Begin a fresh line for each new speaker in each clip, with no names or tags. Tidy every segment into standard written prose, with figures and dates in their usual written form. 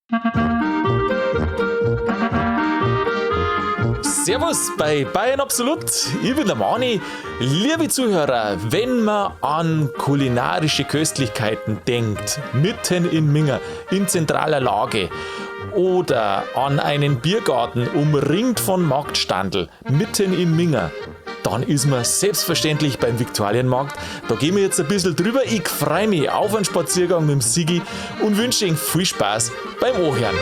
Servus bei Bayern Absolut, ich bin der Mani. Liebe Zuhörer, wenn man an kulinarische Köstlichkeiten denkt, mitten in Minga, in zentraler Lage, oder an einen Biergarten umringt von Marktstandel, mitten in Minga, dann ist man selbstverständlich beim Viktualienmarkt. Da gehen wir jetzt ein bisschen drüber. Ich freue mich auf einen Spaziergang mit dem Sigi und wünsche Ihnen viel Spaß beim Anhören.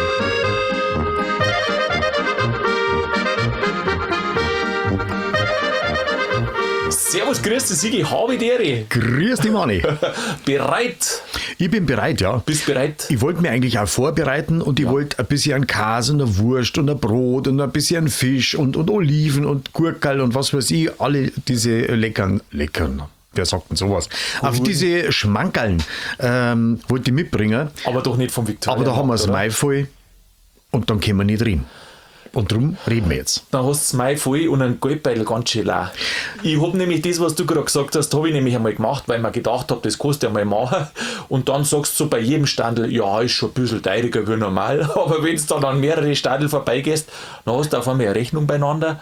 Servus, grüß dich, Sigi, habe die Ehre.
Grüß dich, Mani.
Bereit?
Ich bin bereit, ja.
Bist bereit?
Ich wollte mir eigentlich auch vorbereiten und ich wollte ein bisschen Käse und eine Wurst und ein Brot und ein bisschen Fisch und Oliven und Gurkel und was weiß ich, alle diese leckern, wer sagt denn sowas? Auf diese Schmankerln wollte ich mitbringen.
Aber doch nicht vom Viktualienmarkt.
Aber da haben wir das Mai voll und dann können wir nicht rein. Und darum reden wir jetzt.
Dann hast du das Mai voll und einen Geldbeutel ganz schön leer. Ich habe nämlich das, was du gerade gesagt hast, habe ich nämlich einmal gemacht, weil ich mir gedacht habe, das kannst du einmal machen. Und dann sagst du so bei jedem Standel, ja, ist schon ein bisschen teurer wie normal. Aber wenn du dann an mehrere Standel vorbeigehst, dann hast du auf einmal eine Rechnung beieinander.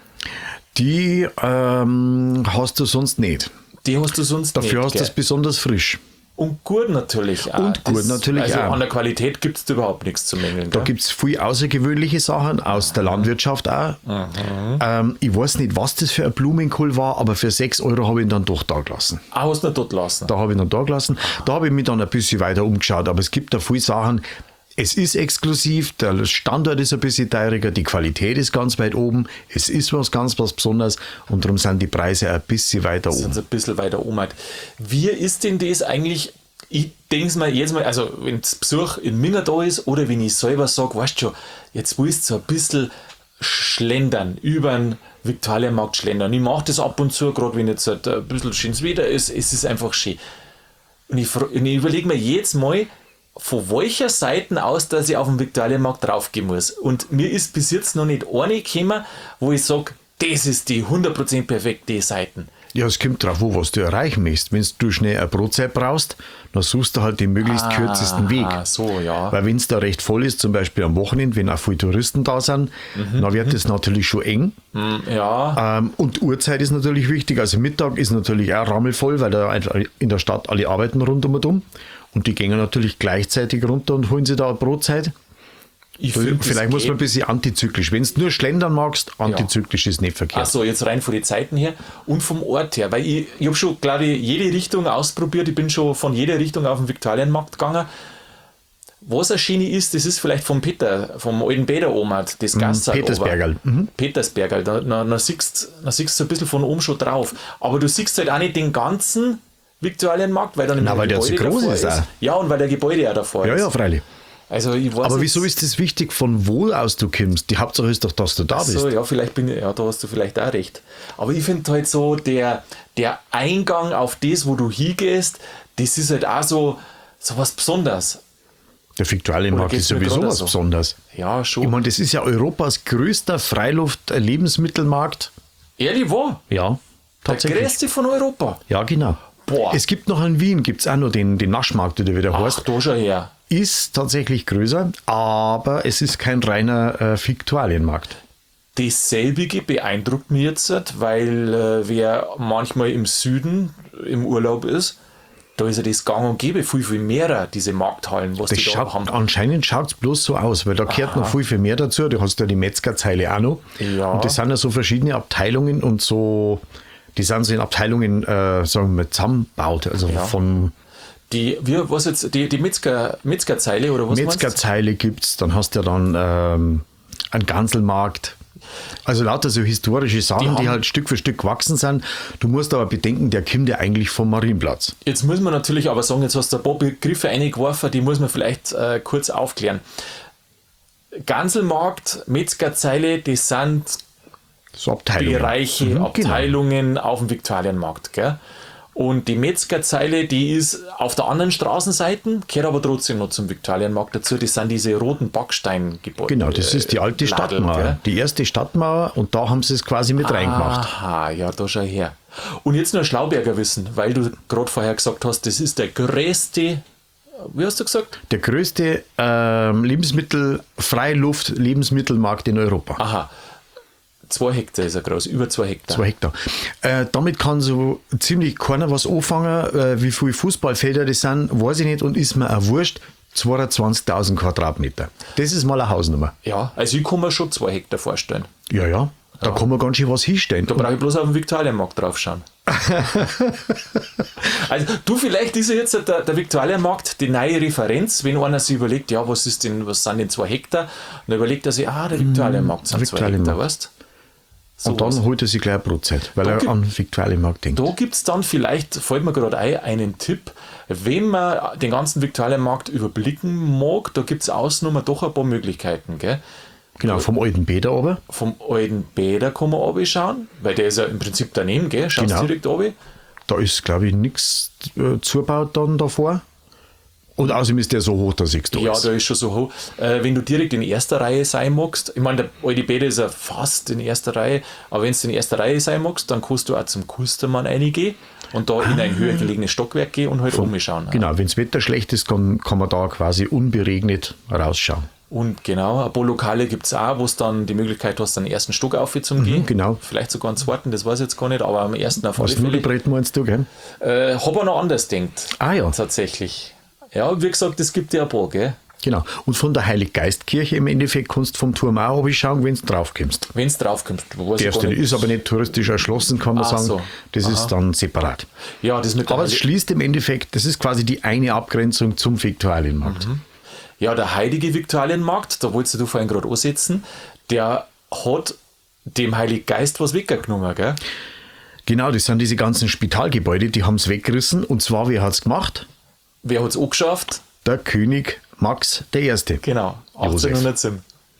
Die hast du sonst nicht.
Die hast du sonst
Dafür
nicht.
hast du es besonders frisch.
Und gut natürlich auch. Also an der Qualität gibt es überhaupt nichts zu mängeln.
Da gibt es viel außergewöhnliche Sachen, aus der Landwirtschaft auch. Ich weiß nicht, was das für ein Blumenkohl war, aber für 6 Euro habe ich ihn dann doch da gelassen.
Ah, hast du ihn dort gelassen?
Da habe ich ihn dann da gelassen. Da habe ich mich dann ein bisschen weiter umgeschaut, aber es gibt da viele Sachen. Es ist exklusiv, der Standort ist ein bisschen teurer, die Qualität ist ganz weit oben, es ist was Besonderes und darum sind die Preise ein bisschen weiter oben.
Sind ein bisschen weiter oben. Wie ist denn das eigentlich? Ich denke es mir jetzt mal, also wenn das Besuch in Minga da ist oder wenn ich selber sage, weißt du schon, jetzt willst du so ein bisschen schlendern, über den Viktualienmarkt schlendern. Ich mache das ab und zu, gerade wenn jetzt halt ein bisschen schönes Wetter ist, es ist einfach schön. Und ich überlege mir jetzt mal, von welcher Seite aus, dass ich auf den Viktualienmarkt draufgehen muss. Und mir ist bis jetzt noch nicht eine gekommen, wo ich sage, das ist die 100% perfekte Seite.
Ja, es kommt drauf an, was du erreichen möchtest. Wenn du schnell eine Brotzeit brauchst, dann suchst du halt den möglichst kürzesten Weg.
So, ja.
Weil wenn es da recht voll ist, zum Beispiel am Wochenende, wenn auch viele Touristen da sind, dann wird es natürlich schon eng.
Ja.
Und Uhrzeit ist natürlich wichtig. Also Mittag ist natürlich auch rammelvoll, weil da in der Stadt alle arbeiten rund um und um. Und die gehen natürlich gleichzeitig runter und holen sich da eine Brotzeit. Vielleicht muss man ein bisschen antizyklisch. Wenn du nur schlendern magst, antizyklisch ist nicht verkehrt.
Achso, jetzt rein von den Zeiten her und vom Ort her. Weil ich habe schon, glaube ich, jede Richtung ausprobiert. Ich bin schon von jeder Richtung auf den Viktualienmarkt gegangen. Was eine Schiene ist, das ist vielleicht vom alten Peter-Omat, das Gassal.
Petersbergerl.
Petersbergerl, da siehst du ein bisschen von oben schon drauf. Aber du siehst halt auch nicht den ganzen Viktualienmarkt, weil dann
weil der zu groß ist.
Ja, und weil der Gebäude auch davor ist.
Ja, freilich.
Also ich weiß
aber wieso ist das wichtig, von wo aus du kommst? Die Hauptsache ist doch, dass du da bist.
So, ja, da hast du vielleicht auch recht. Aber ich finde halt so, der Eingang auf das, wo du hingehst, das ist halt auch so was Besonderes.
Der Viktualienmarkt ist sowieso was Besonderes.
Ja, schon.
Ich meine, das ist ja Europas größter Freiluft-Lebensmittelmarkt.
Ehrlich wahr?
Ja, tatsächlich.
Der größte von Europa.
Ja, genau.
Boah.
Es gibt noch in Wien, gibt es auch noch den Naschmarkt, der wieder heißt.
Ach, da schon her.
Ist tatsächlich größer, aber es ist kein reiner Viktualienmarkt.
Dasselbige beeindruckt mich jetzt, weil wer manchmal im Süden im Urlaub ist, da ist ja das gang und gäbe viel mehr, diese Markthallen, was die da haben.
Anscheinend schaut es bloß so aus, weil da gehört noch viel mehr dazu. Du hast ja die Metzgerzeile auch noch.
Ja.
Und das sind ja so verschiedene Abteilungen und so, die sind so in Abteilungen, sagen wir, zusammengebaut. Also von...
Die Metzgerzeile oder was
Metzgerzeile gibt es, dann hast du ja dann einen Ganselmarkt. Also lauter so historische Sachen, die halt Stück für Stück gewachsen sind. Du musst aber bedenken, der kommt ja eigentlich vom Marienplatz.
Jetzt muss man natürlich aber sagen, jetzt hast du ein paar Begriffe eingeworfen, die muss man vielleicht kurz aufklären. Ganselmarkt, Metzgerzeile, das sind
so Abteilungen.
Bereiche, Abteilungen auf dem Viktualienmarkt, gell? Und die Metzgerzeile, die ist auf der anderen Straßenseite, gehört aber trotzdem noch zum Viktualienmarkt dazu. Das sind diese roten Backsteingebäude.
Genau, das ist die alte Stadtmauer. Gell? Die erste Stadtmauer und da haben sie es quasi mit reingemacht.
Aha, ja, da schau her. Und jetzt nur Schlauberger Wissen, weil du gerade vorher gesagt hast, das ist der größte wie hast du gesagt?
Der größte Freiluft-Lebensmittelmarkt in Europa.
Aha. 2 Hektar ist er groß, über 2 Hektar.
2 Hektar. Damit kann so ziemlich keiner was anfangen. Wie viele Fußballfelder das sind, weiß ich nicht und ist mir auch wurscht. 22.000 Quadratmeter. Das ist mal eine Hausnummer.
Ja, also ich kann mir schon 2 Hektar vorstellen.
Ja. Da kann man ganz schön was hinstellen.
Da brauche ich bloß auf den Viktualienmarkt draufschauen. Also du, vielleicht ist ja jetzt der Viktualienmarkt die neue Referenz, wenn einer sich überlegt, ja, was sind denn 2 Hektar? Und dann überlegt er sich, der Viktualienmarkt sind 2 Hektar, weißt du? So
und dann holt er sich gleich eine Brotzeit, weil er an den Viktualienmarkt denkt.
Da gibt es dann vielleicht, fällt mir gerade ein, einen Tipp, wenn man den ganzen Viktualienmarkt überblicken mag, da gibt es außenrum doch ein paar Möglichkeiten, gell?
Genau, vom alten Bäder aber.
Vom alten Bäder kann man runterschauen, weil der ist ja im Prinzip daneben, gell? Schaust
Genau.
direkt runter.
Da ist, glaube ich, nichts zugebaut dann davor. Und außerdem ist der so hoch, dass ich da
Ja,
ist.
da ist schon so hoch. Wenn du direkt in erster Reihe sein magst, ich meine, der alte Bäder ist ja fast in erster Reihe, aber wenn du in erster Reihe sein magst, dann kannst du auch zum Kustermann reingehen und da in ein höher gelegenes Stockwerk gehen und halt umschauen.
Genau, wenn das Wetter schlecht ist, kann man da quasi unberegnet rausschauen.
Und genau, ein paar Lokale gibt es auch, wo du dann die Möglichkeit hast, den ersten Stock aufzugehen.
Genau.
Vielleicht sogar einen zweiten, das weiß ich jetzt gar nicht, aber am ersten auf alle
Was
Fälle.
Nudelbrett meinst du, gell?
Hab ich noch anders denkt.
Ah ja.
Tatsächlich. Ja, wie gesagt, es gibt ja ein paar, gell?
Genau. Und von der Heiliggeistkirche im Endeffekt kannst du vom Turm auch schauen, wenn du drauf kommst.
Wenn es draufkommt.
Der ist aber nicht touristisch erschlossen, kann man
Ach
sagen.
so.
Das ist dann separat.
Ja, das mit der
Aber es schließt im Endeffekt, das ist quasi die eine Abgrenzung zum Viktualienmarkt.
Ja, der heilige Viktualienmarkt, da wolltest du vorhin gerade ansetzen, der hat dem Heiligen Geist was weggenommen, gell?
Genau, das sind diese ganzen Spitalgebäude, die haben es weggerissen. Und zwar, wer hat es gemacht?
Wer hat es angeschafft?
Der König Max I.
Genau,
Josef.
1807.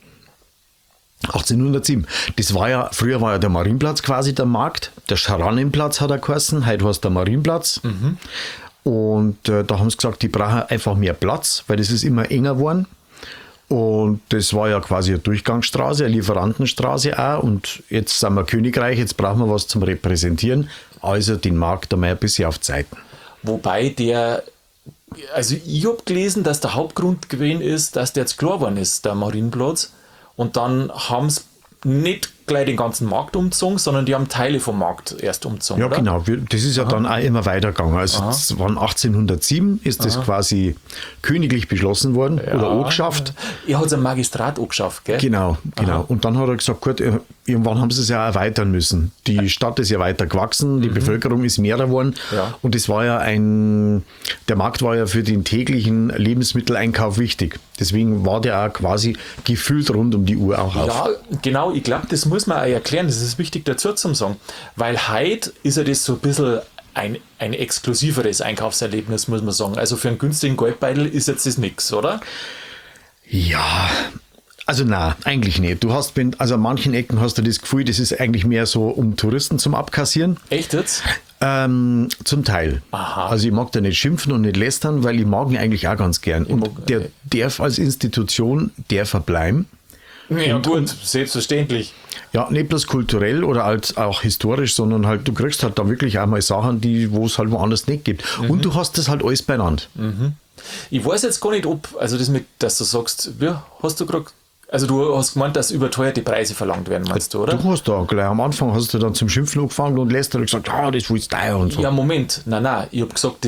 1807. Früher war ja der Marienplatz quasi der Markt. Der Scharannenplatz hat er geheißen, heute heißt der Marienplatz. Und da haben sie gesagt, die brauchen einfach mehr Platz, weil das ist immer enger geworden. Und das war ja quasi eine Durchgangsstraße, eine Lieferantenstraße auch. Und jetzt sind wir Königreich, jetzt brauchen wir was zum Repräsentieren. Also den Markt einmal ein bisschen auf Zeiten.
Wobei also ich habe gelesen, dass der Hauptgrund gewesen ist, dass der jetzt klar geworden ist, der Marienplatz. Und dann haben sie nicht gleich den ganzen Markt umgezogen, sondern die haben Teile vom Markt erst umgezogen.
Ja,
oder?
genau. Das ist ja dann auch immer weitergegangen. Also es waren 1807 ist das quasi königlich beschlossen worden oder angeschafft.
Er hat es ein Magistrat angeschafft, gell?
Genau. Und dann hat er gesagt, gut, irgendwann haben sie es ja erweitern müssen. Die Stadt ist ja weiter gewachsen, die Bevölkerung ist mehr geworden.
Ja.
Und das war ja der Markt war ja für den täglichen Lebensmitteleinkauf wichtig. Deswegen war der auch quasi gefühlt rund um die Uhr auch auf.
Ja, genau, ich glaube, das muss man auch erklären, das ist wichtig dazu zu sagen, weil heute ist ja das so ein bisschen ein exklusiveres Einkaufserlebnis, muss man sagen. Also für einen günstigen Goldbeutel ist jetzt das nichts, oder?
Ja, also nein, eigentlich nicht. Also an manchen Ecken hast du das Gefühl, das ist eigentlich mehr so, um Touristen zum Abkassieren.
Echt jetzt?
Zum Teil.
Aha.
Also ich mag da nicht schimpfen und nicht lästern, weil ich mag ihn eigentlich auch ganz gern. Und der darf als Institution verbleiben.
Ja gut, selbstverständlich.
Ja, nicht bloß kulturell oder halt auch historisch, sondern halt, du kriegst halt da wirklich auch mal Sachen, wo es halt woanders nicht gibt. Und du hast das halt alles beieinander.
Ich weiß jetzt gar nicht, also das mit, dass du sagst, wie hast du gerade, also du hast gemeint, dass überteuerte Preise verlangt werden, meinst du, oder?
Du hast da gleich am Anfang hast du dann zum Schimpfen angefangen und lässt dann gesagt, das ist teuer und so.
Ja, Moment, nein, ich habe gesagt,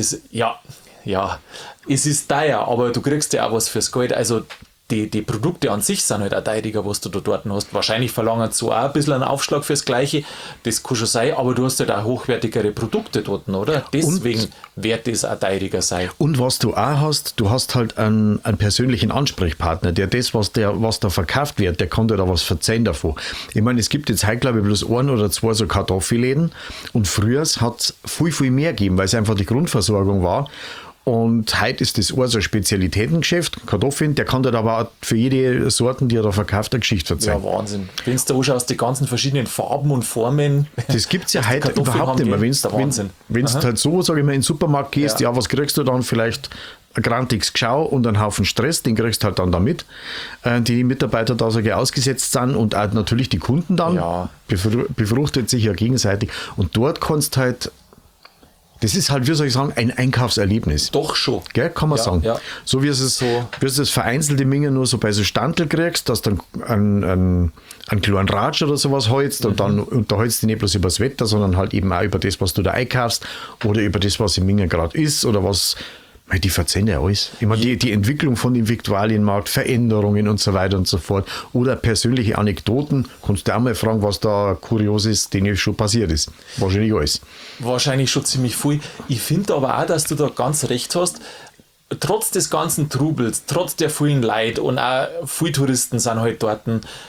es ist teuer, aber du kriegst ja auch was fürs Geld, also die Produkte an sich sind halt auch teurer, was du da dort hast. Wahrscheinlich verlangen sie auch ein bisschen einen Aufschlag fürs Gleiche, das kann schon sein, aber du hast halt auch hochwertigere Produkte dort, oder? Deswegen wird das auch teurer sein.
Und was du auch hast, du hast halt einen persönlichen Ansprechpartner, der das, was da verkauft wird, der kann dir da was verzeihen davon. Ich meine, es gibt jetzt heute, glaube ich, bloß 1 oder 2 so Kartoffelläden und früher hat es viel, viel mehr gegeben, weil es einfach die Grundversorgung war. Und heute ist das auch so ein Spezialitätengeschäft, Kartoffeln, der kann dir aber auch für jede Sorten, die er da verkauft, eine Geschichte verzeihen.
Ja, Wahnsinn. Wenn du da anschaust, die ganzen verschiedenen Farben und Formen.
Das gibt es ja heute überhaupt nicht mehr. Wenn du halt so, sage ich mal, in den Supermarkt gehst, ja, was kriegst du dann? Vielleicht ein grantiges Geschau und einen Haufen Stress, den kriegst du halt dann damit. Die Mitarbeiter da so ausgesetzt sind und auch natürlich die Kunden dann.
Ja.
Befruchtet sich ja gegenseitig. Und dort kannst du halt Das ist halt, wie soll ich sagen, ein Einkaufserlebnis.
Doch schon.
Gell, kann man sagen.
Ja.
So wie es das vereinzelte Menge nur so bei so Standel kriegst, dass du einen kleinen Ratsch oder sowas holst und dann unterhältst du dich nicht bloß über das Wetter, sondern halt eben auch über das, was du da einkaufst oder über das, was im Menge gerade ist oder was. Die verzeihen ja alles. Ich meine, die Entwicklung von dem Viktualienmarkt, Veränderungen und so weiter und so fort oder persönliche Anekdoten, kannst du auch mal fragen, was da Kurioses, denen schon passiert ist. Wahrscheinlich alles.
Wahrscheinlich schon ziemlich viel. Ich finde aber auch, dass du da ganz recht hast. Trotz des ganzen Trubels, trotz der vielen Leute und auch viele Touristen sind halt dort,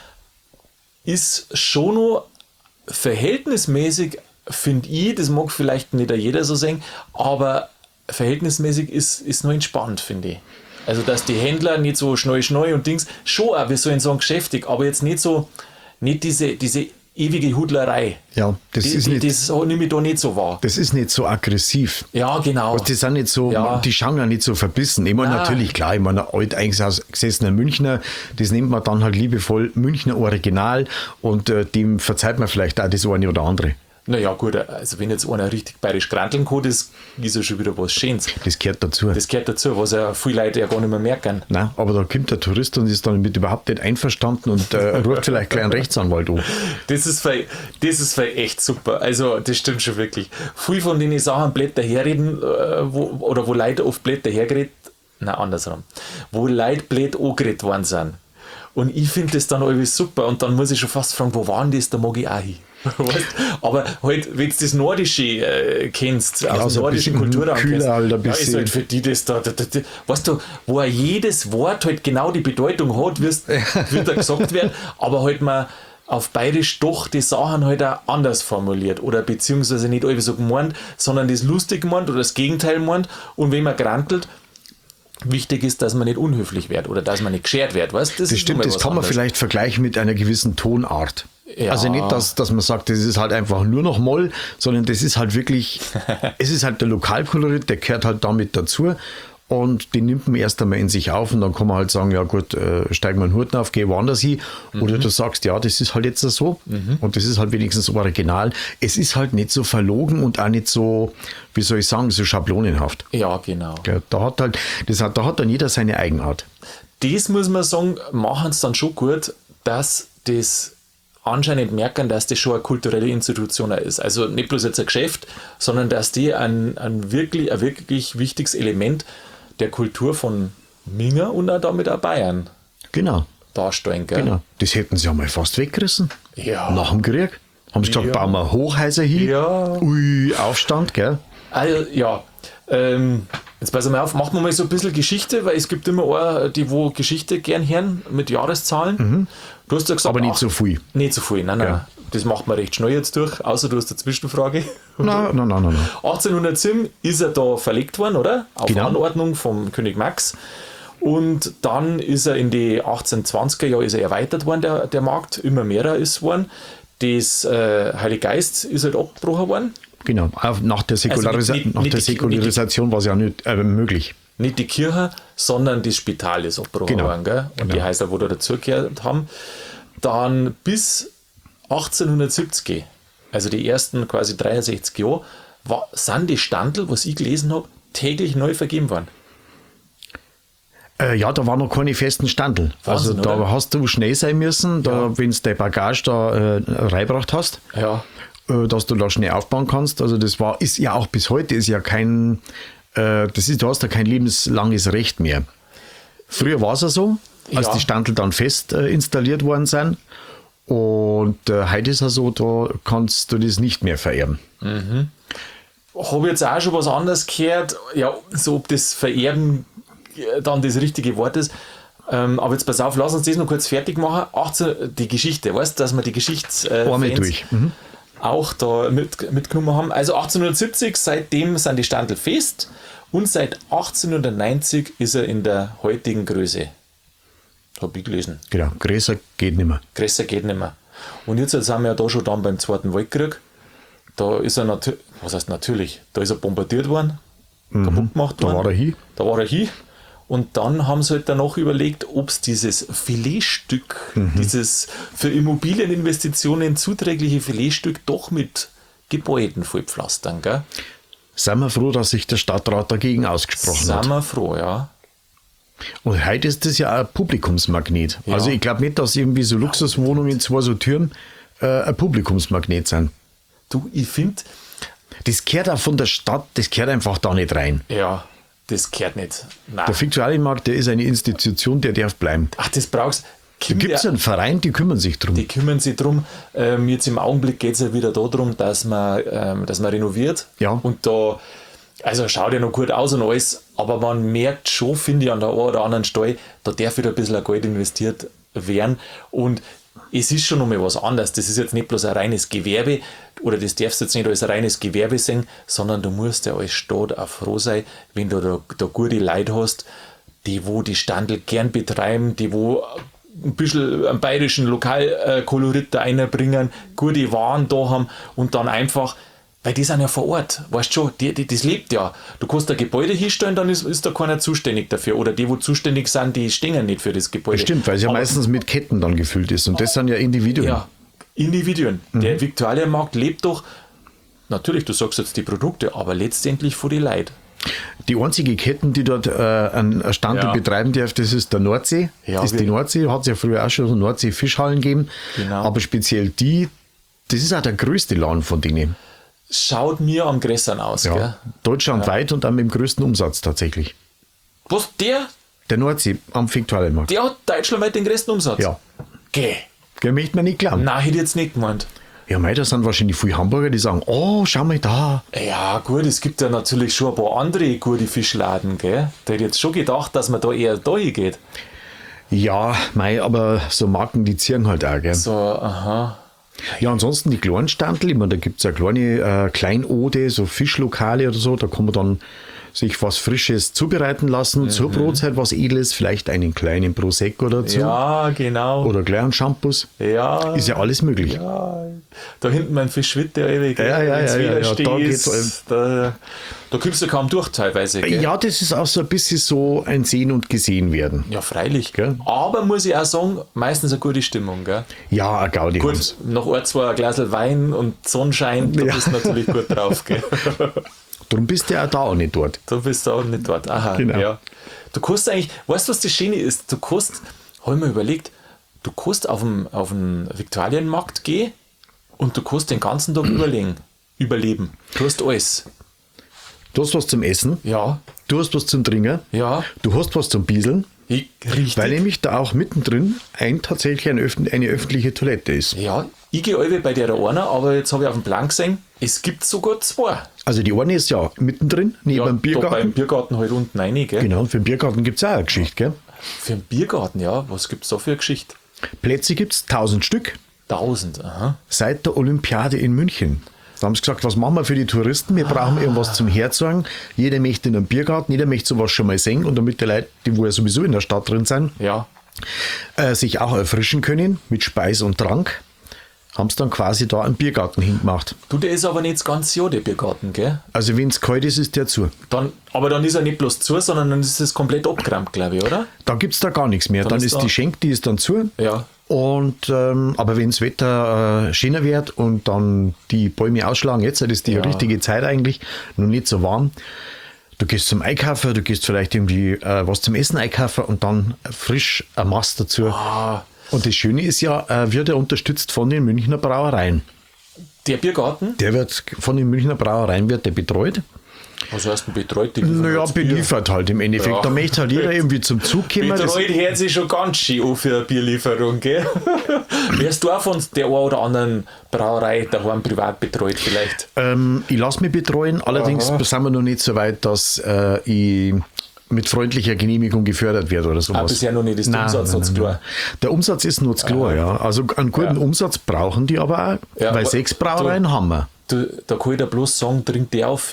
ist schon noch verhältnismäßig, finde ich, das mag vielleicht nicht jeder so sehen, aber verhältnismäßig ist noch entspannt, finde ich. Also, dass die Händler nicht so schnell und Dings, schon auch, wie soll ich sagen, geschäftig, aber jetzt nicht diese ewige Hudlerei.
Ja, das nehme
ich da nicht so wahr.
Das ist nicht so aggressiv.
Ja, genau.
Die sind nicht so, die schauen ja nicht so verbissen. Ich meine, natürlich, klar, ich meine, alt eingesessener Münchner, das nennt man dann halt liebevoll Münchner Original und dem verzeiht man vielleicht auch das eine oder andere.
Naja, gut, also wenn jetzt einer richtig bayerisch granteln kann, das ist ja schon wieder was Schönes.
Das gehört dazu.
Das gehört dazu, was ja viele Leute ja gar nicht mehr merken.
Nein, aber da kommt der Tourist und ist dann mit überhaupt nicht einverstanden und ruft vielleicht gleich einen Rechtsanwalt an.
Das ist echt super. Also, das stimmt schon wirklich. Viele von den Sachen Blätter herreden, wo Leute oft Blätter hergeredet, andersrum, wo Leute blöd angeredet worden sind. Und ich finde das dann alles super und dann muss ich schon fast fragen, wo war denn das, da mag ich auch hin. Aber halt, wenn du das Nordische kennst, aus der
so
nordischen Kultur
halt
ist halt für die das da, weißt du, wo jedes Wort halt genau die Bedeutung hat, wird da gesagt werden, aber halt mal auf Bayerisch doch die Sachen halt auch anders formuliert oder beziehungsweise nicht alles so gemeint, sondern das lustig gemeint oder das Gegenteil meint und wenn man grantelt, wichtig ist, dass man nicht unhöflich wird oder dass man nicht geschert wird. Weißt?
Das stimmt, das kann man vielleicht vergleichen mit einer gewissen Tonart. Ja. Also nicht, dass man sagt, das ist halt einfach nur noch Moll, sondern das ist halt wirklich, es ist halt der Lokalkolorit, der gehört halt damit dazu und den nimmt man erst einmal in sich auf und dann kann man halt sagen, ja gut, steig mal einen Hut auf, geh woanders hin. Oder du sagst, ja, das ist halt jetzt so und das ist halt wenigstens original. Es ist halt nicht so verlogen und auch nicht so, wie soll ich sagen, so schablonenhaft.
Ja, genau.
Da hat dann jeder seine Eigenart.
Das muss man sagen, machen es dann schon gut, dass das anscheinend merken, dass das schon eine kulturelle Institution ist. Also nicht bloß jetzt ein Geschäft, sondern dass die ein wirklich wichtiges Element der Kultur von Minga und auch damit auch Bayern darstellen. Gell?
Genau. Das hätten sie ja mal fast weggerissen.
Ja.
Nach dem Krieg. Haben sie gesagt, bauen wir Hochhäuser hin.
Ja.
Ui, Aufstand, gell?
Also, ja. Jetzt pass mal auf, machen wir mal so ein bisschen Geschichte, weil es gibt immer eine, die wo Geschichte gern hören mit Jahreszahlen. Du hast ja gesagt,
aber nicht so viel.
Nicht so viel, nein.
Ja.
Das macht man recht schnell jetzt durch, außer du hast eine Zwischenfrage.
Nein.
1807 ist er da verlegt worden, oder? Auf Anordnung vom König Max. Und dann ist er in die 1820er Jahre ist er erweitert worden, der Markt, immer mehr ist worden. Das Heilige Geist ist halt abgebrochen worden.
Genau, nach der Säkularisation war es ja nicht möglich.
Nicht die Kirche, sondern das Spital ist abgebrochen worden. Gell? Und die Häuser, wo da dazugehört haben. Dann bis 1870, also die ersten quasi 63 Jahre, sind die Standel, was ich gelesen habe, täglich neu vergeben worden.
Ja, da waren noch keine festen Standel.
Wahnsinn,
also da
oder?
hast du schnell sein müssen, wenn du deine Bagage da reingebracht hast, dass du da schnell aufbauen kannst. Also ist ja auch bis heute ist ja kein, du hast ja kein lebenslanges Recht mehr. Früher war es ja so, als die Standel dann fest installiert worden sind. Und heute ist es so, da kannst du das nicht mehr vererben.
Habe jetzt auch schon was anderes gehört, ja, so ob das Vererben dann das richtige Wort ist. Aber jetzt pass auf, lass uns das noch kurz fertig machen. Die Geschichte, weißt du, dass wir die Geschichtsfans auch da mitgenommen haben. Also 1870, seitdem sind die Standel fest und seit 1890 ist er in der heutigen Größe. Habe ich gelesen.
Genau, größer geht nicht mehr.
Größer geht nicht mehr. Und jetzt sind wir ja da schon dann beim Zweiten Weltkrieg. Da ist er natürlich, da ist er bombardiert worden, kaputt gemacht worden. Da war er hin. Und dann haben sie halt danach überlegt, ob es dieses Filetstück, dieses für Immobilieninvestitionen zuträgliche Filetstück doch mit Gebäuden vollpflastern, gell?
sind wir froh, dass sich der Stadtrat dagegen ausgesprochen hat.
Sind wir froh, ja.
Und heute ist das ja auch ein Publikumsmagnet.
Ja.
Also ich glaube nicht, dass irgendwie so Luxuswohnungen, zwei so Türen, ein Publikumsmagnet sind.
Du, ich finde,
Das gehört auch von der Stadt, das gehört einfach da nicht rein.
ja, das gehört nicht. Nein.
Der Viktualienmarkt, der ist eine Institution, der darf bleiben.
Ach, das brauchst
Da gibt es einen Verein, die kümmern sich drum.
Die kümmern sich drum. Jetzt im Augenblick geht es ja wieder darum, dass man renoviert.
Ja.
Und da, also schaut ja noch gut aus und alles, aber man merkt schon, finde ich, an der einen oder anderen Stelle, da darf wieder ein bisschen Geld investiert werden. Und es ist schon nochmal was anderes. Das ist jetzt nicht bloß ein reines Gewerbe oder das darfst du jetzt nicht als ein reines Gewerbe sehen, sondern du musst ja als Stadt auch froh sein, wenn du da gute Leute hast, die wo die Standel gern betreiben, die wo ein bisschen einen bayerischen Lokalkolorit da einbringen, gute Waren da haben und dann einfach, weil die sind ja vor Ort, weißt du schon, das lebt ja. Du kannst ein Gebäude hinstellen, dann ist da keiner zuständig dafür. Oder die, wo zuständig sind, die stehen nicht für das Gebäude.
Stimmt, weil es ja
Aber-
meistens mit Ketten dann gefüllt ist. Und das sind ja Individuen.
Ja, Individuen. Der Viktualienmarkt lebt doch, natürlich, du sagst jetzt die Produkte, aber letztendlich von den Leuten.
Die einzige Ketten, die dort einen Standel
Ja.
betreiben darf, das ist der Nordsee.
Ja,
das ist die Nordsee, hat es ja früher auch schon so Nordsee-Fischhallen gegeben.
Genau.
Aber speziell die, das ist auch der größte Laden von denen.
Schaut mir am größten aus,
Ja.
gell?
Deutschlandweit und dann mit dem größten Umsatz tatsächlich.
Was,
Der Nordsee am Viktualienmarkt.
der hat deutschlandweit den größten Umsatz?
Ja.
Geh.
Der möchte man nicht glauben.
Nein, hätte ich jetzt nicht gemeint.
Ja, mei, da sind wahrscheinlich viele Hamburger, die sagen, oh, schau mal da.
Ja, gut, es gibt ja natürlich schon ein paar andere gute Fischladen, gell? Da hätte ich jetzt schon gedacht, dass man da eher da hingeht.
Ja, mei, aber so Marken, die ziehen halt auch, gell.
So, aha.
Ja, ansonsten die kleinen Standel, ich meine, da gibt es ja kleine Kleinode, so Fischlokale oder so, da kann man dann sich was Frisches zubereiten lassen, zur Brotzeit was Edles, vielleicht einen kleinen Prosecco dazu
Ja, genau.
oder kleinen Shampoos.
Ja.
Ist ja alles möglich.
Ja, da hinten mein Fischwitte ewig.
Ja, ja,
wenn's
ja,
wieder
ja, ja, da geht's
stehst, da kommst du kaum durch teilweise. Gell?
Ja, das ist auch so ein bisschen so ein Sehen und Gesehen werden.
Ja, freilich.
Gell?
Aber muss ich auch sagen, meistens eine gute Stimmung. Gell?
Ja, ein Gaudi haben's.
Gut, noch ein, zwei Glas Wein und Sonnenschein, da
Ja.
bist du natürlich gut drauf. Gell?
Darum bist du ja auch da auch nicht dort.
Da bist du auch nicht dort. Aha,
Genau.
ja. Du kannst eigentlich, weißt du, was das Schöne ist? Du kannst, habe ich mir überlegt, du kannst auf den Viktualienmarkt gehen und du kannst den ganzen Tag überleben. Du hast alles.
Du hast was zum Essen,
Ja,
du hast was zum Trinken,
ja.
du hast was zum Bieseln,
Richtig.
weil nämlich da auch mittendrin tatsächlich eine öffentliche Toilette ist.
Ja, ich gehe alle bei der einer, aber jetzt habe ich auf dem Plan gesehen, es gibt sogar zwei.
Also die eine ist ja mittendrin, neben
Ja,
dem
da
Biergarten.
beim Biergarten halt unten rein, gell?
Genau, und für den Biergarten gibt es auch eine Geschichte. Gell?
Für einen Biergarten, ja. Was gibt es da für eine Geschichte?
Plätze gibt es 1000 Stück
1000, aha.
seit der Olympiade in München. Da haben sie gesagt, was machen wir für die Touristen? Wir brauchen irgendwas zum Herzogen. Jeder möchte in einem Biergarten, jeder möchte sowas schon mal sehen. Und damit die Leute, die wo ja sowieso in der Stadt drin sind,
Ja.
sich auch erfrischen können mit Speis und Trank, haben sie dann quasi da einen Biergarten hingemacht.
Du, der ist aber nicht das ganze Jahr, der Biergarten, gell?
Also wenn es kalt ist, ist der zu.
Aber dann ist er nicht bloß zu, sondern dann ist es komplett abgerammt, glaube ich, oder?
Da gibt es da gar nichts mehr. Dann
ist
ist
da-
die Schenk, die ist dann zu.
Ja.
Und, aber wenn das Wetter schöner wird und dann die Bäume ausschlagen, jetzt ist die
Ja.
richtige Zeit eigentlich, noch nicht so warm. Du gehst zum Einkaufen, du gehst vielleicht irgendwie was zum Essen einkaufen und dann frisch ein Mast dazu.
Ah,
Und das Schöne ist ja, wird er unterstützt von den Münchner Brauereien.
der Biergarten,
Der wird von den Münchner Brauereien wird der betreut.
was heißt denn betreut? Die
Naja,
jetzt Bier?
beliefert halt im Endeffekt.
Ja.
Da möchte halt jeder irgendwie zum Zug kommen. Das-
Betreut hört sich schon ganz schön an für eine Bierlieferung, gell? Wärst du auch von der einen oder anderen Brauerei daheim privat betreut vielleicht?
Ich lasse mich betreuen, allerdings sind wir noch nicht so weit, dass ich mit freundlicher Genehmigung gefördert werde oder sowas.
bisher noch nicht, ist der Umsatz noch zu klar.
Der Umsatz ist noch zu klar, ja. Also einen guten Umsatz brauchen die aber auch,
Ja,
weil
aber
6 Brauereien haben wir.
Da kann ich dir bloß sagen, trink die auf.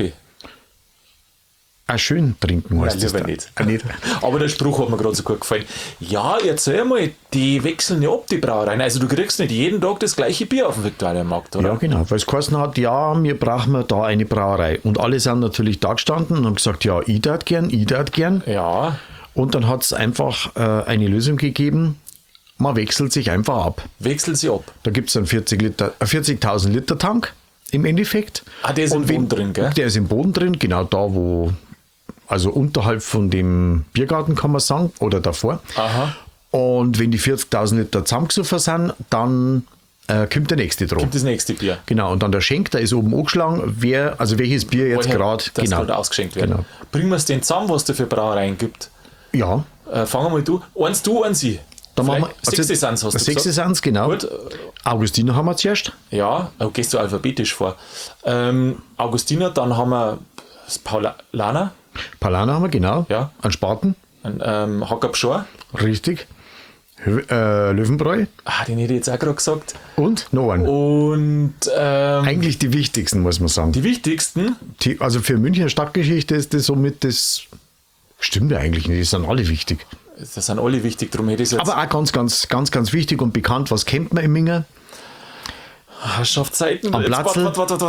Auch schön trinken heißt
Nein, lieber
da.
nicht.
Nicht.
Aber der Spruch hat mir gerade so gut gefallen. Ja, erzähl mal, die wechseln ja ab, die Brauereien. Also du kriegst nicht jeden Tag das gleiche Bier auf dem Viktualienmarkt, oder?
Ja, genau, weil es geheißen hat, ja, wir brauchen da eine Brauerei. Und alle sind natürlich da gestanden und haben gesagt, ja, ich darf gern.
Ja,
Und dann hat es einfach eine Lösung gegeben, man wechselt sich einfach ab.
wechseln sie ab.
Da gibt es einen 40.000 Liter Tank im Endeffekt.
Ah, der ist im Boden drin, gell?
Der ist im Boden drin, genau da, wo, also unterhalb von dem Biergarten kann man sagen, oder davor.
Aha.
Und wenn die 40.000 Liter zusammengesoffen sind, dann kommt der nächste dran.
Kommt das nächste Bier.
Genau, und dann der Schenk, der ist oben angeschlagen, welches Bier jetzt gerade
ausgeschenkt wird.
Genau.
Bringen wir es denn zusammen, was da für Brauereien gibt?
Ja.
Fangen wir mal du. Eins du, eins ich.
Da machen wir,
Sechs Essenz hast du
Sechs
gesagt.
Essenz, genau.
Gut.
Augustiner haben wir zuerst.
Ja, gehst du alphabetisch vor. Augustiner, dann haben wir das Paulaner.
Paulaner haben wir, genau.
Ja.
Ein Spaten.
Ein Hackerpschor.
Richtig. Löwenbräu.
Den hätte ich jetzt auch gerade gesagt.
Und noch einen.
Und
Eigentlich die wichtigsten, muss man sagen.
die wichtigsten.
Also für Münchner Stadtgeschichte ist das somit das. Stimmt ja eigentlich nicht, die sind alle wichtig.
Das sind alle wichtig, darum hätte ich es jetzt.
Aber auch ganz wichtig und bekannt, was kennt man im Minger?
Herrschaftszeiten.
Am Platzl.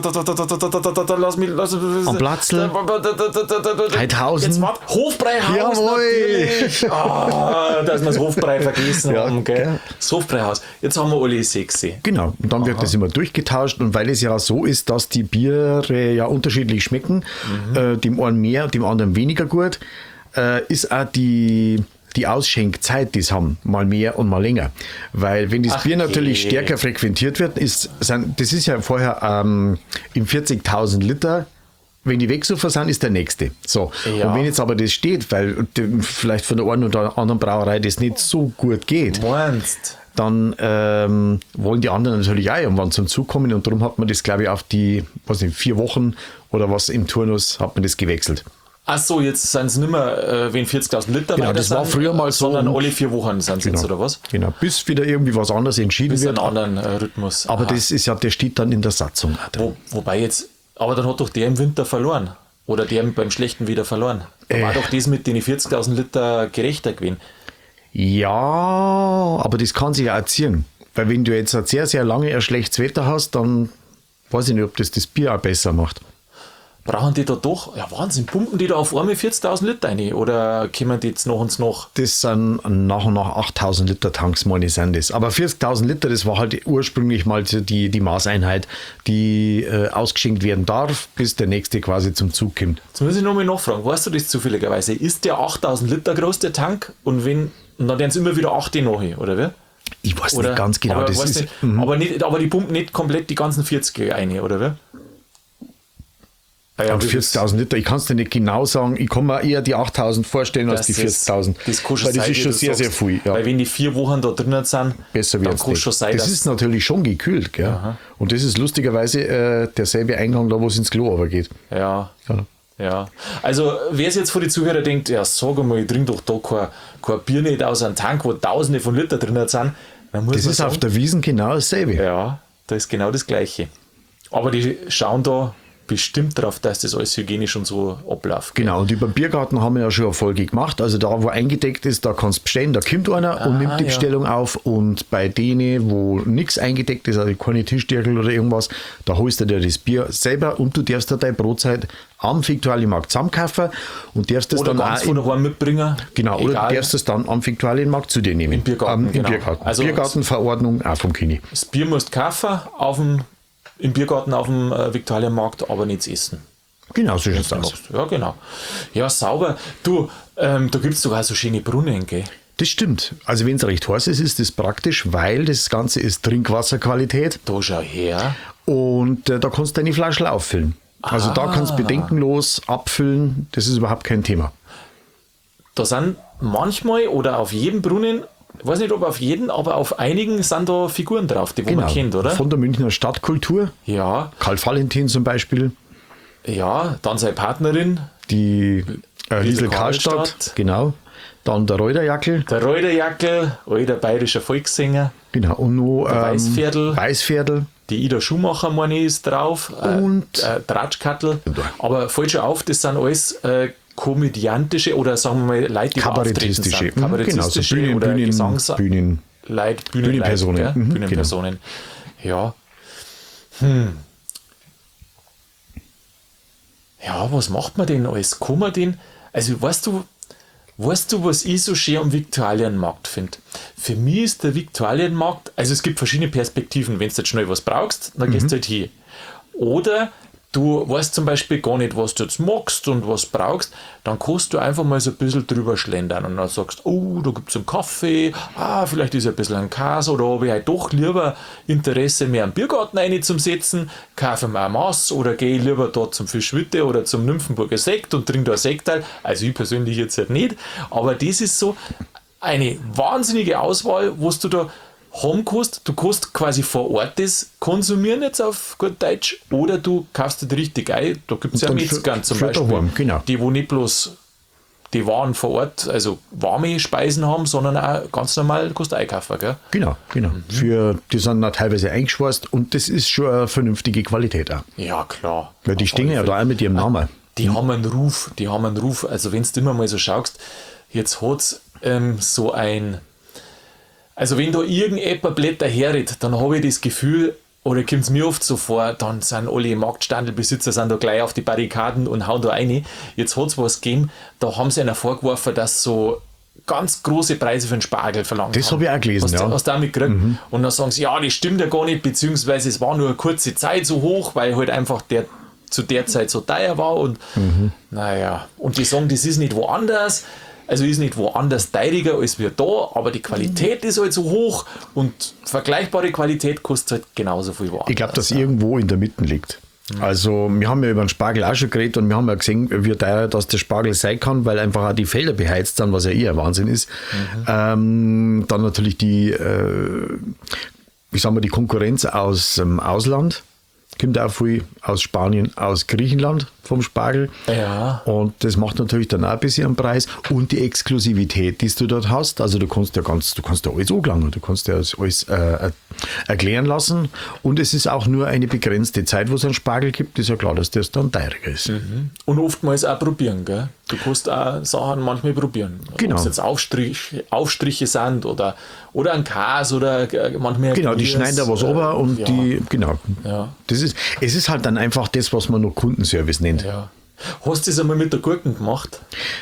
Lass mich.
Am Platzl. Heidhausen.
Jetzt wart. Hofbräuhaus.
Jawohl.
Natürlich. Dass wir das Hofbrei vergessen
Ja,
haben. Gell?
gell.
Das Hofbräuhaus. Jetzt haben wir alle 6.
Genau, und dann wird das immer durchgetauscht und weil es ja so ist, dass die Biere ja unterschiedlich schmecken, dem einen mehr, dem anderen weniger gut, ist auch die Ausschenkzeit, die es haben, mal mehr und mal länger. Weil wenn das Bier natürlich stärker frequentiert wird, das ist ja vorher im 40.000 Liter, wenn die wegsuffen sind, ist der nächste. So.
Ja.
Und wenn jetzt aber das steht, weil vielleicht von der einen oder anderen Brauerei das nicht so gut geht,
Meinst?
dann wollen die anderen natürlich auch irgendwann zum Zug kommen und darum hat man das, glaube ich, auf die 4 Wochen oder was im Turnus hat man das gewechselt.
Ach so, jetzt sind es nicht mehr, wenn 40.000 Liter
Genau,
weiter
das war
sind,
früher mal so.
sondern alle 4 Wochen sind es jetzt, oder was?
Genau, bis wieder irgendwie was anderes entschieden
Bis
wird.
einen anderen Rhythmus.
Aber
Aha.
das ist ja, der steht dann in der Satzung.
Wobei jetzt, aber dann hat doch der im Winter verloren. Oder der beim Schlechten wieder verloren. Da war doch das mit den 40.000 Liter gerechter gewesen.
Ja, aber das kann sich ja erziehen. Weil wenn du jetzt ein sehr, sehr lange ein schlechtes Wetter hast, dann weiß ich nicht, ob das Bier auch besser macht.
Brauchen die da doch, ja Wahnsinn, pumpen die da auf einmal 40.000 Liter rein? Oder kommen die jetzt nach und nach?
Das sind nach und nach 8.000 Liter Tanks, meine ich, sind das. Aber 40.000 Liter, das war halt ursprünglich mal die Maßeinheit, die ausgeschenkt werden darf, bis der nächste quasi zum Zug kommt.
Jetzt muss ich nochmal nachfragen, weißt du das zufälligerweise? Ist der 8.000 Liter groß, der Tank? Und dann werden es immer wieder 8 nach, oder wie?
Ich weiß nicht ganz genau.
Aber,
Das ist,
nicht, aber die pumpen nicht komplett die ganzen 40 rein, oder wie?
Ja, 40.000 Liter, ich kann es dir nicht genau sagen. Ich kann mir eher die 8.000 vorstellen als die 40.000.
Das
ist schon sehr, sehr viel. Ja.
Weil wenn die 4 Wochen da drinnen sind,
besser
dann
wird's
kann es schon sein,
das ist natürlich schon gekühlt. Gell? Und das ist lustigerweise derselbe Eingang da, wo es ins Klo aber geht.
Ja. Also wer es jetzt vor die Zuhörer denkt, ja sag mal, ich trinke doch da kein Bier nicht aus einem Tank, wo Tausende von Liter drinnen sind, dann muss
das
man
ist
sagen,
auf der Wiesn genau dasselbe.
Ja, da ist genau das Gleiche. Aber die schauen da bestimmt darauf, dass das alles hygienisch und so abläuft.
Genau, und über den Biergarten haben wir ja schon eine Folge gemacht. Also da, wo eingedeckt ist, da kannst du bestellen, da kommt einer und nimmt die Bestellung auf. Und bei denen, wo nichts eingedeckt ist, also keine Tischdeckel oder irgendwas, da holst du dir das Bier selber und du darfst dir deine Brotzeit am Viktualienmarkt zusammenkaufen und darfst das
Oder
dann
ganz
auch
von daheim mitbringen.
Genau, oder
Egal.
du darfst es dann am Viktualienmarkt zu dir nehmen.
Im Biergarten,
Im
genau.
Biergarten.
Also
Biergartenverordnung auch vom Kini.
Das Bier musst du kaufen im Biergarten auf dem Viktualienmarkt, aber nichts essen.
Genau, so schaut's aus.
Ja, genau. Ja, sauber. Du, da gibt es doch auch so schöne Brunnen, gell?
Das stimmt. Also wenn es recht heiß ist, ist das praktisch, weil das Ganze ist Trinkwasserqualität
Da schau her.
und da kannst du deine Flasche auffüllen. Also da kannst du bedenkenlos abfüllen, das ist überhaupt kein Thema.
Da sind manchmal oder auf jedem Brunnen, ich weiß nicht ob auf jeden, aber auf einigen sind da Figuren drauf, die man kennt, oder?
Von der Münchner Stadtkultur.
Ja,
Karl Valentin zum Beispiel,
ja, dann seine Partnerin,
die Liesel
Liesel
Karlstadt,
Karlstadt.
genau. Dann der Reuterjackel,
der Reuterjackel, alter bayerischer Volkssänger,
genau. Und noch
Weißviertel. Die Ida Schumacher, meine ich, ist drauf.
Und
Tratschkattel. Aber fällt schon auf, das sind alles komödiantische oder sagen wir mal Leute, die
kabarettistische,
kabarettistische
genau, so
oder
Bühnenpersonen.
Bühnenpersonen.
Mhm,
Bühnenpersonen. Ja. Ja, was macht man denn alles? Kann man den, also weißt du, was ich so schön am Viktualienmarkt finde? Für mich ist der Viktualienmarkt, also es gibt verschiedene Perspektiven. Wenn du jetzt schnell was brauchst, dann gehst du halt hin. Oder du weißt zum Beispiel gar nicht, was du jetzt magst und was brauchst, dann kannst du einfach mal so ein bisschen drüber schlendern und dann sagst, oh, da gibt es einen Kaffee, vielleicht ist ein bisschen ein Käse oder habe ich halt doch lieber Interesse, mehr am Biergarten rein zum Setzen, kaufe mir ein Maß oder gehe lieber dort zum Fischwitte oder zum Nymphenburger Sekt und trinke da ein Sektal. Also ich persönlich jetzt halt nicht, aber das ist so eine wahnsinnige Auswahl, was du da haben kannst. Du kannst quasi vor Ort das konsumieren, jetzt auf gut Deutsch, oder du kaufst das richtig ein. Da gibt es ja Metzger zum Beispiel,
daheim, genau.
die wo nicht bloß die Waren vor Ort, also warme Speisen haben, sondern auch ganz normal kannst du einkaufen, gell?
Genau. Die sind auch teilweise eingeschweißt und das ist schon eine vernünftige Qualität auch.
Ja, klar.
Weil die stehen ja da auch mit ihrem Namen.
Die haben einen Ruf. Also wenn du immer mal so schaust, jetzt hat es so ein... Also wenn da irgendjemand Blätter herritt, dann habe ich das Gefühl, oder kommt es mir oft so vor, dann sind alle Marktstandelbesitzer sind da gleich auf die Barrikaden und hauen da rein. Jetzt hat es was gegeben, da haben sie einer vorgeworfen, dass so ganz große Preise für den Spargel verlangt
Das habe ich auch gelesen, ja.
Hast du auch mitgekriegt? Und dann sagen sie, ja, das stimmt ja gar nicht, beziehungsweise es war nur eine kurze Zeit so hoch, weil halt einfach zu der Zeit so teuer war und naja, und die sagen, das ist nicht woanders. Also ist nicht woanders teuriger als wir da, aber die Qualität ist halt so hoch und vergleichbare Qualität kostet halt genauso viel woanders.
Ich glaube, dass irgendwo in der Mitte liegt. Also wir haben ja über den Spargel auch schon geredet und wir haben ja gesehen, wie teuer das der Spargel sein kann, weil einfach auch die Felder beheizt sind, was ja eher Wahnsinn ist. Dann natürlich die Konkurrenz aus dem Ausland. Kommt auch viel aus Spanien, aus Griechenland vom Spargel.
Ja.
Und das macht natürlich dann auch ein bisschen einen Preis. Und die Exklusivität, die du dort hast. Also du kannst ja alles angelangen, du kannst ja alles erklären lassen. Und es ist auch nur eine begrenzte Zeit, wo es einen Spargel gibt. Ist ja klar, dass das dann teurer ist.
Und oftmals auch probieren, gell? Du kannst auch Sachen manchmal probieren.
Genau.
Ob es jetzt Aufstriche sind oder ein Käse oder manchmal.
Genau, die schneiden da was runter und genau.
Ja.
Es ist halt dann einfach das, was man noch Kundenservice nennt.
Ja. Hast du das einmal mit der Gurken gemacht?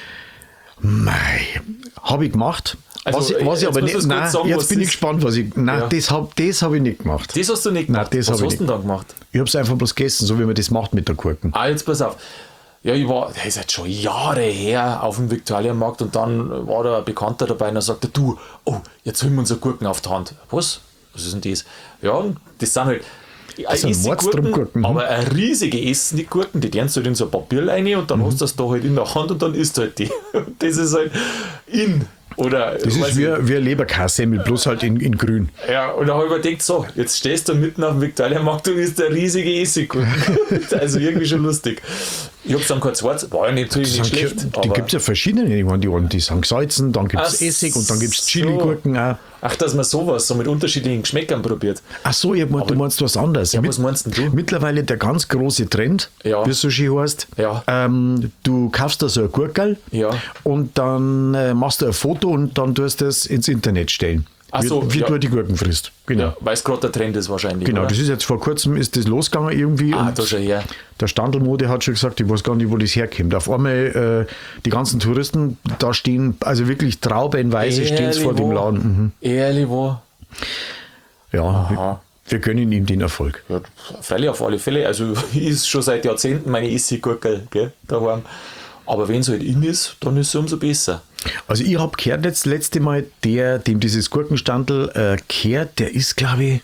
Mei, habe ich gemacht.
Also,
was ich aber nicht. Nein,
sagen,
jetzt bin ich gespannt, was ich. Nein,
Ja.
das hab ich nicht gemacht.
Das hast du nicht gemacht.
Nein, das
was
hab ich
hast du denn da gemacht?
Ich habe es einfach bloß gegessen, so wie man das macht mit der Gurken.
Jetzt pass auf. Ja, das ist jetzt schon Jahre her auf dem Viktualienmarkt und dann war da ein Bekannter dabei und er sagte, du, jetzt holen wir uns Gurken auf die Hand. Was ist denn das? Ja, und das sind halt
sind Mordstromgurken,
aber eine riesige Gurken, die tun halt in so ein Papier rein und dann hast du das da halt in der Hand und dann isst halt die. Und das ist halt Oder,
das ist wie ein Leberkassemmel, bloß halt in grün.
Ja, und da habe ich mir gedacht, so, jetzt stehst du mitten auf dem Viktualienmarkt und isst eine riesige Essiggurken. Also irgendwie schon lustig. Ich habe dann kein zweites, war ja natürlich nicht schlecht.
Die gibt es ja verschiedene. Die sind gesalzen, dann gibt es Essig und dann gibt es Chili-Gurken auch.
Ach, dass man sowas so mit unterschiedlichen Geschmäckern probiert.
Ach so, du meinst was anderes.
Ja, was meinst denn du?
Mittlerweile der ganz große Trend, wie es so schön heißt.
Ja.
Du kaufst da so ein Gurkel und dann machst du ein Foto und dann tust du es ins Internet stellen.
Ach so,
wie du die Gurken frisst. Genau.
Ja, weil es gerade der Trend ist wahrscheinlich.
Genau,
oder?
das ist jetzt vor kurzem ist das losgegangen irgendwie. Und
da schon her.
der Standelmode hat schon gesagt, ich weiß gar nicht, wo das herkommt. Auf einmal die ganzen Touristen, da stehen, also wirklich traubenweise stehen vor dem Laden.
Ehrlich wo?
Ja,
Aha.
wir gönnen ihm den Erfolg.
Ja, freilich auf alle Fälle. Also ich ist schon seit Jahrzehnten meine Essiggurkel daheim. Aber wenn es halt in ist, dann ist es umso besser.
Also ich habe gehört jetzt das letzte Mal, dem dieses Gurkenstandel gehört, der ist glaube ich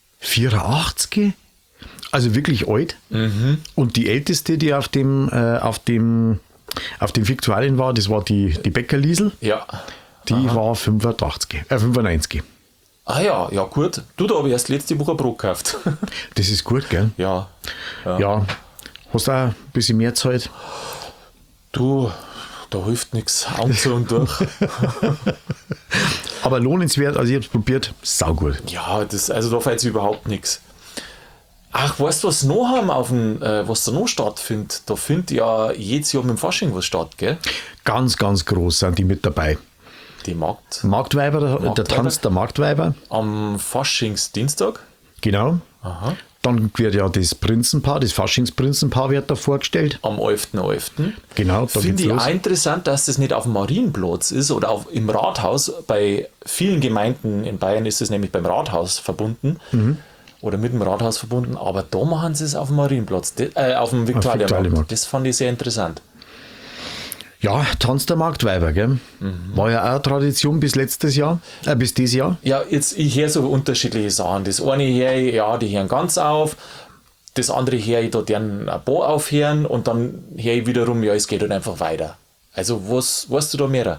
84, also wirklich alt. Und die älteste, die auf dem Viktualien war, das war die Bäckerliesel.
Ja.
Die war 95.
Ah ja, gut. Du, da habe ich erst letzte Woche Brot gekauft.
Das ist gut, gell?
Ja.
Hast du auch ein bisschen mehr Zeit?
Du, da hilft nichts. Augen zu und durch.
Aber lohnenswert, also ich habe es probiert, saugut.
Ja, also da fällt überhaupt nichts. Ach, weißt du, was noch haben was da noch stattfindet? Da findet ja jedes Jahr mit dem Fasching was statt, gell?
Ganz, ganz groß sind die mit dabei.
Die
Marktweiber, der Tanz der Marktweiber.
Am Faschingsdienstag.
Genau.
Aha.
Dann wird ja das Prinzenpaar, das Faschingsprinzenpaar wird da vorgestellt.
Am 11.11.
Genau, da
Finde
geht's
ich
los.
auch interessant, dass das nicht auf dem Marienplatz ist oder im Rathaus. Bei vielen Gemeinden in Bayern ist es nämlich beim Rathaus verbunden. oder mit dem Rathaus verbunden, aber da machen sie es auf dem Marienplatz, auf dem Viktualienmarkt. Das fand ich sehr interessant.
Ja, Tanz der Marktweiber, gell? War ja auch eine Tradition bis dieses Jahr.
Ja, jetzt, ich höre so unterschiedliche Sachen. Das eine höre ich, ja, die hören ganz auf, das andere höre ich, da deren ein paar aufhören und dann höre ich wiederum, ja, es geht halt einfach weiter. Also, was weißt du da mehr?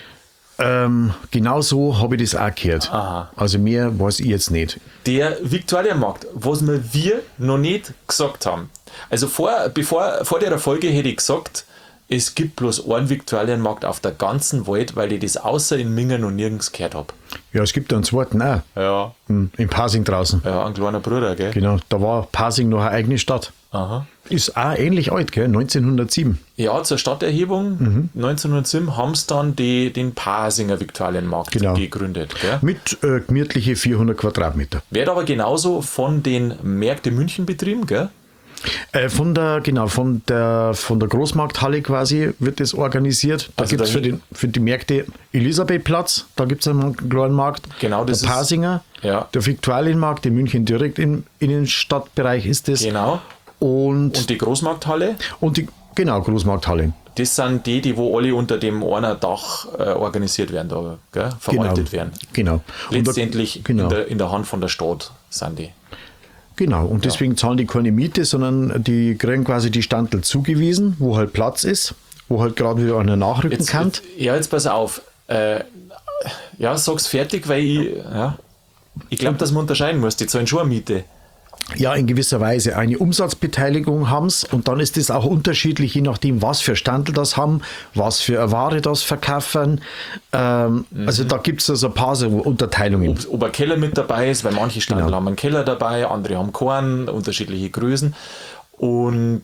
Genau so habe ich das auch gehört.
Aha.
Also mehr weiß ich jetzt nicht.
Der Viktualienmarkt, was wir noch nicht gesagt haben. Also vor der Folge hätte ich gesagt, es gibt bloß einen Viktualienmarkt auf der ganzen Welt, weil ich das außer in Mingen noch nirgends gehört habe.
Ja, es gibt da einen zweiten auch.
Ja.
In Pasing draußen.
Ja, ein kleiner Bruder, gell?
Genau, da war Pasing noch eine eigene Stadt.
Aha.
Ist auch ähnlich alt, gell? 1907.
Ja, zur Stadterhebung 1907 haben sie dann den Pasinger Viktualienmarkt gegründet. Gell?
Mit gemütliche 400 Quadratmeter.
Wird aber genauso von den Märkte München betrieben, gell?
Von der Großmarkthalle quasi wird das organisiert. Da
Also
gibt es für die Märkte Elisabethplatz, da gibt es einen kleinen Markt.
Genau, das
der Pasinger,
ja.
Der Viktualienmarkt in München direkt im Innenstadtbereich ist das.
Genau. Und die Großmarkthalle?
Großmarkthalle.
Das sind die wo alle unter dem einer Dach organisiert werden, da, gell? Verwaltet werden.
Genau.
Letztendlich in der Hand von der Stadt sind die.
Genau, und deswegen zahlen die keine Miete, sondern die kriegen quasi die Standel zugewiesen, wo halt Platz ist, wo halt gerade wieder einer nachrücken kann.
Jetzt pass auf. Sag's fertig, weil ich glaube, dass man unterscheiden muss. Die zahlen schon eine Miete.
Ja, in gewisser Weise eine Umsatzbeteiligung haben sie und dann ist es auch unterschiedlich, je nachdem, was für Standel das haben, was für eine Ware das verkaufen. Also da gibt es also ein paar so Unterteilungen.
Ob ein Keller mit dabei ist, weil manche Standel haben einen Keller dabei, andere haben keinen, unterschiedliche Größen. Und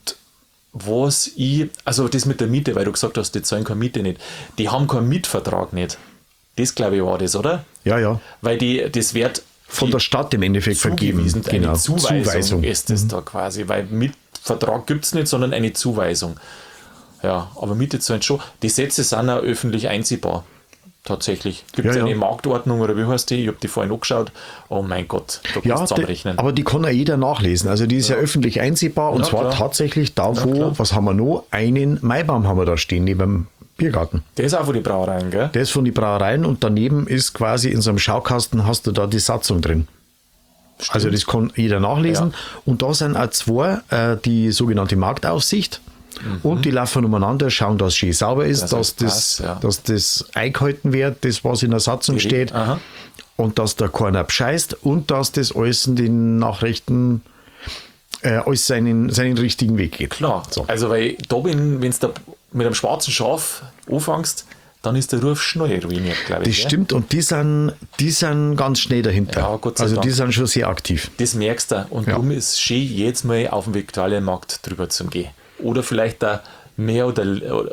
also das mit der Miete, weil du gesagt hast, die zahlen keine Miete nicht, die haben keinen Mietvertrag nicht. Das, glaube ich, war das, oder?
Ja.
Weil das wird
von der Stadt im Endeffekt vergeben.
Eine Zuweisung ist es da quasi, weil Mietvertrag gibt es nicht, sondern eine Zuweisung. Ja, aber Miete zahlen schon. Die Sätze sind auch öffentlich einsehbar. Tatsächlich. Gibt es eine Marktordnung oder wie heißt die? Ich habe die vorhin angeschaut. Oh mein Gott, da kannst du zusammenrechnen.
Aber die kann ja jeder nachlesen. Also die ist ja öffentlich einsehbar und zwar tatsächlich da, was haben wir noch? Einen Maibaum haben wir da stehen, neben dem Biergarten.
Der ist auch von den Brauereien, gell?
Der ist von den Brauereien und daneben ist quasi in so einem Schaukasten hast du da die Satzung drin. Stimmt. Also das kann jeder nachlesen. Ja. Und da sind auch zwei, die sogenannte Marktaufsicht. Und die laufen umeinander, schauen, dass es schön sauber ist, dass das eingehalten wird, das was in der Satzung steht. Aha. Und dass da keiner bescheißt und dass das alles in den Nachrichten alles seinen richtigen Weg geht.
Klar, so. Also weil da wenn du da mit einem schwarzen Schaf anfängst, dann ist der Ruf schnell ruiniert, glaube ich.
Das stimmt und die sind ganz schnell dahinter. Ja, Gott sei Dank. Die sind schon sehr aktiv.
Das merkst du und darum ist es schön, jetzt mal auf dem Viktualienmarkt drüber zu gehen. Oder vielleicht da mehr oder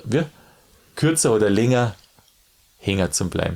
kürzer oder länger hängen zu bleiben.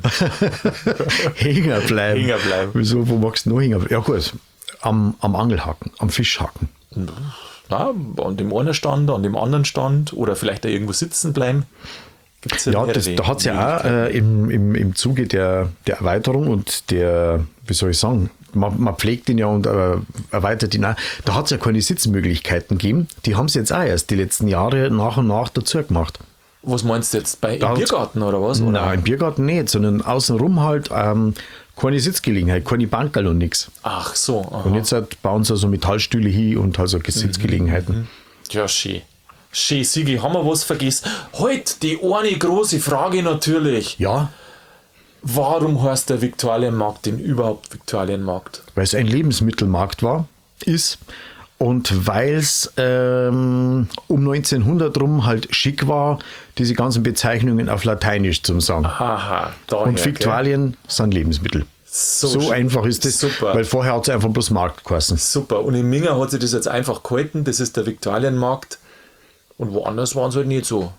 Hängen bleiben. Wieso, wo magst du noch hängen? Ja gut, am Angelhaken, am Fischhaken.
Na, an dem einen Stand, an dem anderen Stand oder vielleicht da irgendwo sitzen bleiben. Gibt's da
hat es ja auch im Zuge der Erweiterung und der, wie soll ich sagen, man pflegt ihn ja und erweitert ihn auch. Da hat es ja keine Sitzmöglichkeiten gegeben. Die haben es jetzt auch erst die letzten Jahre nach und nach dazu gemacht.
Was meinst du jetzt? Im Biergarten oder was? Oder?
Nein, im Biergarten nicht, sondern außenrum halt keine Sitzgelegenheit, keine Bankerl und nichts.
Ach so. Aha.
Und jetzt bauen sie also Metallstühle hin und also Sitzgelegenheiten.
Ja, schön. Schön, Sigi, haben wir was vergessen? Heute die eine große Frage natürlich.
Ja.
Warum heißt der Viktualienmarkt denn überhaupt Viktualienmarkt?
Weil es ein Lebensmittelmarkt ist und weil es um 1900 rum halt schick war, diese ganzen Bezeichnungen auf Lateinisch zu sagen.
Aha,
und Viktualien sind Lebensmittel. So einfach ist das, super. Weil vorher hat es einfach bloß Markt geheißen.
Super, und in Minga hat sich das jetzt einfach gehalten, das ist der Viktualienmarkt und woanders waren es halt nicht so,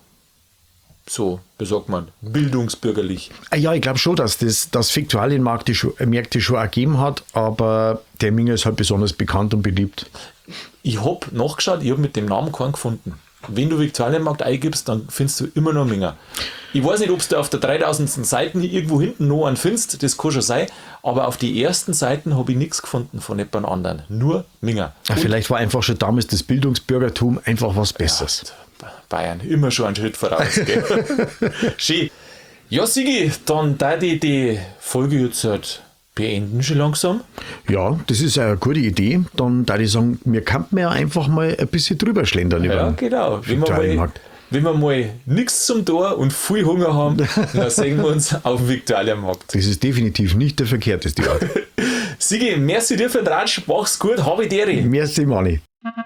wie sagt man, bildungsbürgerlich.
Ja, ich glaube schon, dass das Viktualienmärkte schon auch gegeben hat, aber der Minga ist halt besonders bekannt und beliebt.
Ich habe nachgeschaut, ich habe mit dem Namen keinen gefunden. Wenn du Viktualienmarkt eingibst, dann findest du immer noch Minga. Ich weiß nicht, ob du auf der 3000. Seite irgendwo hinten noch einen findest, das kann schon sein, aber auf die ersten Seiten habe ich nichts gefunden von jemand anderen. Nur Minger.
Ja, vielleicht war einfach schon damals das Bildungsbürgertum einfach was Besseres.
Ja, Bayern, immer schon einen Schritt voraus. Gell? Schön. Ja, Sigi, dann da die Folge jetzt halt beenden schon langsam.
Ja, das ist eine gute Idee. Dann da ich sagen, wir könnten ja einfach mal ein bisschen drüber schlendern.
Ja, genau. Wenn wir mal nichts zum Tor und viel Hunger haben, dann sehen wir uns auf dem Viktualienmarkt.
Das ist definitiv nicht der verkehrteste Ort.
Sigi, merci dir für den Ratsch, mach's gut, habe ich dir.
Merci, Manni.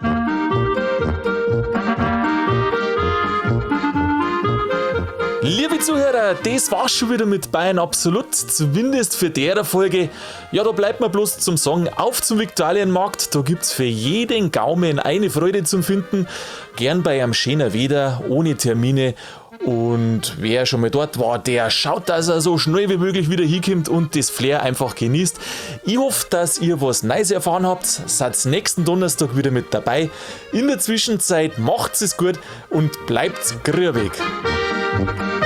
Liebe Zuhörer, das war's schon wieder mit Bayern Absolut, zumindest für der Folge. Ja, da bleibt mir bloß zum Sagen, auf zum Viktualienmarkt, da gibt's für jeden Gaumen eine Freude zum Finden. Gern bei einem schönen Wetter, ohne Termine. Und wer schon mal dort war, der schaut, dass er so schnell wie möglich wieder hinkommt und das Flair einfach genießt. Ich hoffe, dass ihr was Neues erfahren habt. Seid nächsten Donnerstag wieder mit dabei. In der Zwischenzeit macht's es gut und bleibt grübig.